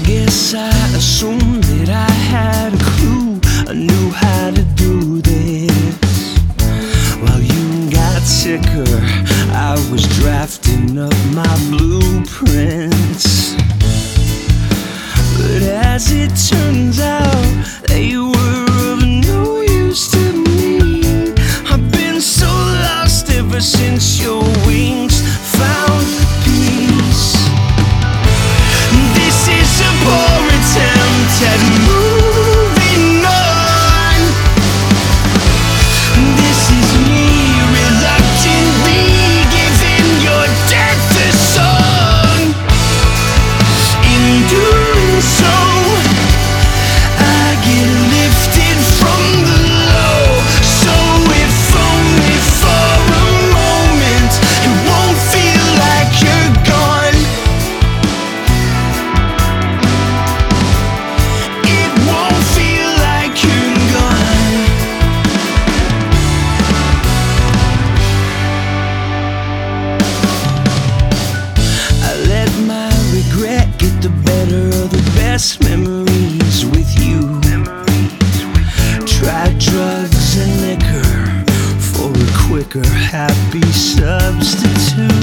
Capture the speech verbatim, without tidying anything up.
guess I assumed that I had a clue, I knew how to do this. While you got sicker, I was drafting up my blueprints. But as it turns out, they were of no use to me. I've been so lost ever since your wings found peace. This is a poor attempt at moving on. This is me reluctantly giving your death a song. In doing so, I get lifted from the low. So if only for a moment, it won't feel like you're gone. It won't feel like you're gone. I let my regret get the better of the best memories with you. Tried drugs and liquor for a quicker, happy substitute.